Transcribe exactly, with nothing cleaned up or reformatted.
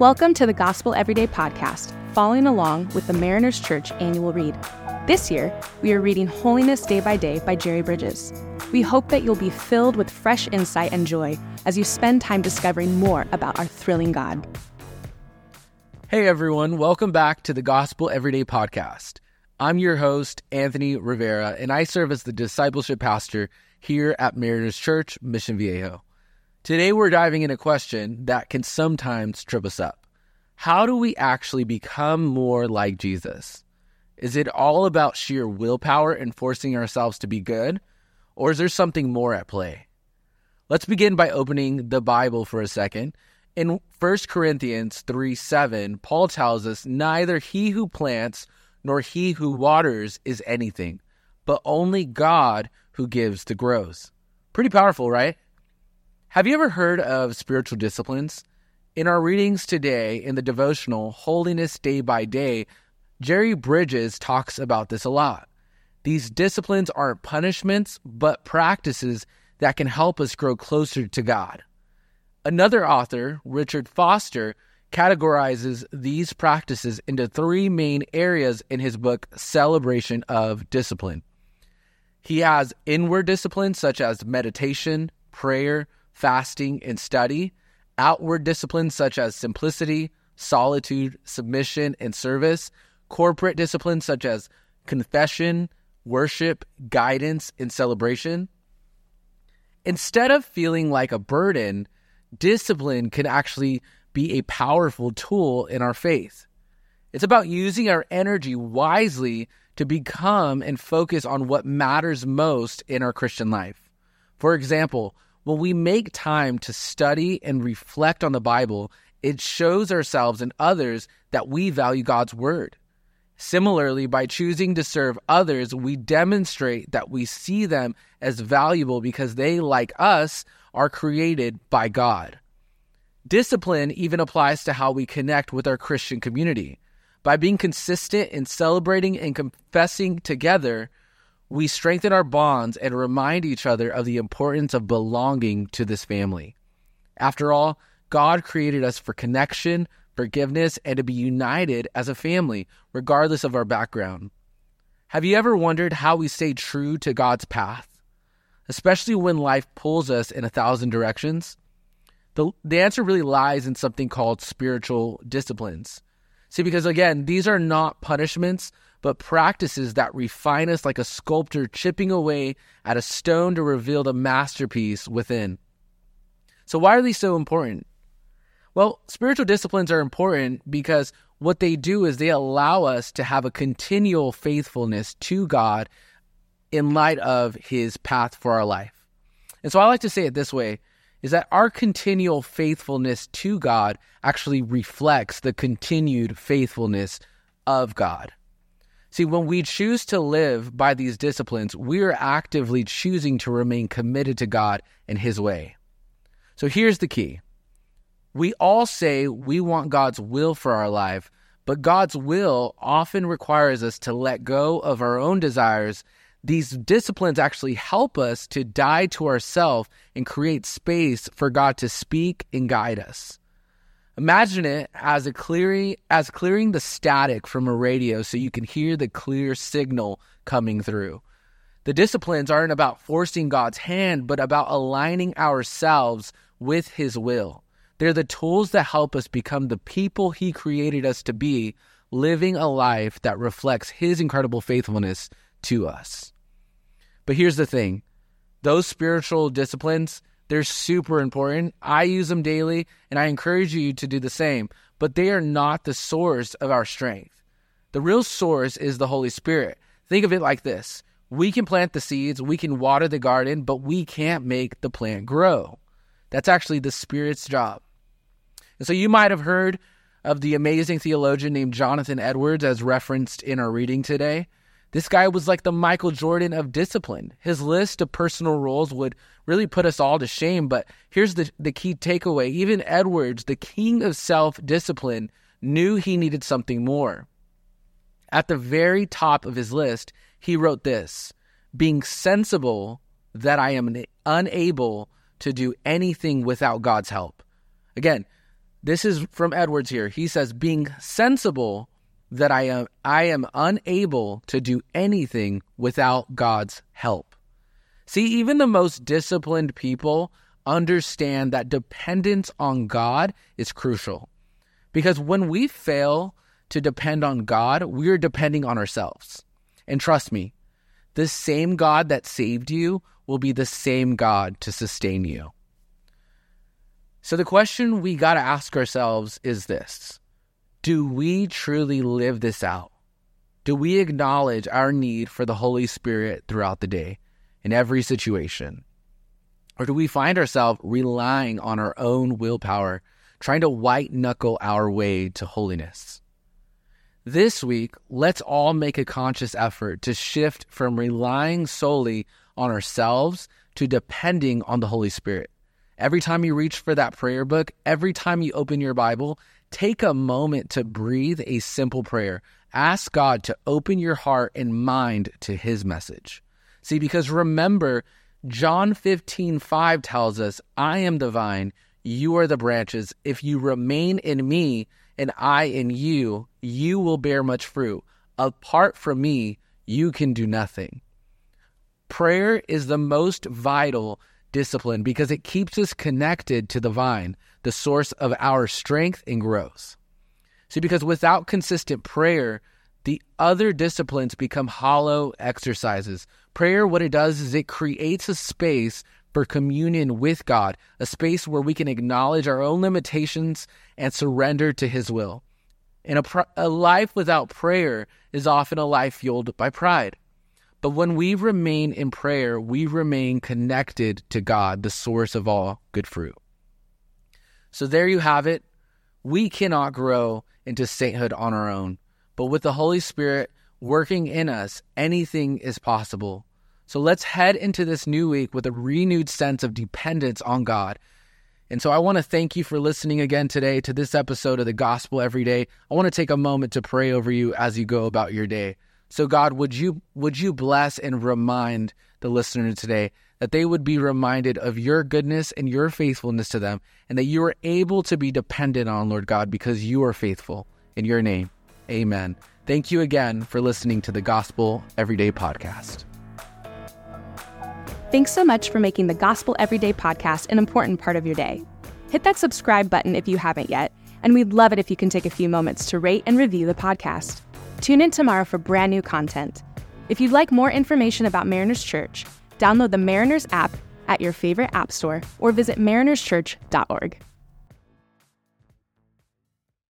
Welcome to the Gospel Everyday podcast, following along with the Mariners Church annual read. This year, we are reading Holiness Day by Day by Jerry Bridges. We hope that you'll be filled with fresh insight and joy as you spend time discovering more about our thrilling God. Hey everyone, welcome back to the Gospel Everyday podcast. I'm your host, Anthony Rivera, and I serve as the discipleship pastor here at Mariners Church, Mission Viejo. Today we're diving into a question that can sometimes trip us up. How do we actually become more like Jesus? Is it all about sheer willpower and forcing ourselves to be good? Or is there something more at play? Let's begin by opening the Bible for a second. In First Corinthians three seven, Paul tells us, "Neither he who plants nor he who waters is anything, but only God who gives the growth." Pretty powerful, right? Have you ever heard of spiritual disciplines? In our readings today in the devotional Holiness Day by Day, Jerry Bridges talks about this a lot. These disciplines aren't punishments, but practices that can help us grow closer to God. Another author, Richard Foster, categorizes these practices into three main areas in his book, Celebration of Discipline. He has inward disciplines such as meditation, prayer, fasting, and study, outward disciplines such as simplicity, solitude, submission, and service, corporate disciplines such as confession, worship, guidance, and celebration. Instead of feeling like a burden, discipline can actually be a powerful tool in our faith. It's about using our energy wisely to become and focus on what matters most in our Christian life. For example, when we make time to study and reflect on the Bible, it shows ourselves and others that we value God's Word. Similarly, by choosing to serve others, we demonstrate that we see them as valuable because they, like us, are created by God. Discipline even applies to how we connect with our Christian community. By being consistent in celebrating and confessing together, we strengthen our bonds and remind each other of the importance of belonging to this family. After all, God created us for connection, forgiveness, and to be united as a family, regardless of our background. Have you ever wondered how we stay true to God's path, especially when life pulls us in a thousand directions? The, the answer really lies in something called spiritual disciplines. See, because again, these are not punishments, but practices that refine us like a sculptor chipping away at a stone to reveal the masterpiece within. So why are these so important? Well, spiritual disciplines are important because what they do is they allow us to have a continual faithfulness to God in light of His path for our life. And so I like to say it this way, is that our continual faithfulness to God actually reflects the continued faithfulness of God. See, when we choose to live by these disciplines, we are actively choosing to remain committed to God and His way. So here's the key. We all say we want God's will for our life, but God's will often requires us to let go of our own desires. These disciplines actually help us to die to ourselves and create space for God to speak and guide us. Imagine it as a clearing, as clearing the static from a radio so you can hear the clear signal coming through. The disciplines aren't about forcing God's hand, but about aligning ourselves with His will. They're the tools that help us become the people He created us to be, living a life that reflects His incredible faithfulness to us. But here's the thing. Those spiritual disciplines, they're super important. I use them daily, and I encourage you to do the same. But they are not the source of our strength. The real source is the Holy Spirit. Think of it like this. We can plant the seeds, we can water the garden, but we can't make the plant grow. That's actually the Spirit's job. And so you might have heard of the amazing theologian named Jonathan Edwards as referenced in our reading today. This guy was like the Michael Jordan of discipline. His list of personal roles would really put us all to shame, but here's the, the key takeaway. Even Edwards, the king of self-discipline, knew he needed something more. At the very top of his list, he wrote this, "Being sensible that I am unable to do anything without God's help." Again, This is from Edwards here. He says, being sensible that I am, I am unable to do anything without God's help. See, even the most disciplined people understand that dependence on God is crucial. Because when we fail to depend on God, we're depending on ourselves. And trust me, the same God that saved you will be the same God to sustain you. So the question we got to ask ourselves is this: do we truly live this out? Do we acknowledge our need for the Holy Spirit throughout the day, in every situation? Or do we find ourselves relying on our own willpower, trying to white-knuckle our way to holiness? This week, let's all make a conscious effort to shift from relying solely on ourselves to depending on the Holy Spirit. Every time you reach for that prayer book, every time you open your Bible, take a moment to breathe a simple prayer. Ask God to open your heart and mind to his message. See, because remember, John fifteen five tells us, I am the vine, you are the branches. If you remain in me and I in you, you will bear much fruit. Apart from me, you can do nothing. Prayer is the most vital discipline because it keeps us connected to the vine, the source of our strength and growth. See, because without consistent prayer, the other disciplines become hollow exercises. Prayer, what it does is it creates a space for communion with God, a space where we can acknowledge our own limitations and surrender to his will. And a, pr- a life without prayer is often a life fueled by pride. But when we remain in prayer, we remain connected to God, the source of all good fruit. So there you have it. We cannot grow into sainthood on our own, but with the Holy Spirit working in us, anything is possible. So let's head into this new week with a renewed sense of dependence on God. And so I want to thank you for listening again today to this episode of the Gospel Every Day. I want to take a moment to pray over you as you go about your day. So God, would you would you bless and remind the listener today that they would be reminded of your goodness and your faithfulness to them, and that you are able to be dependent on, Lord God, because you are faithful. In your name, amen. Thank you again for listening to the Gospel Everyday podcast. Thanks so much for making the Gospel Everyday podcast an important part of your day. Hit that subscribe button if you haven't yet, and we'd love it if you can take a few moments to rate and review the podcast. Tune in tomorrow for brand new content. If you'd like more information about Mariners Church, download the Mariners app at your favorite app store or visit mariners church dot org.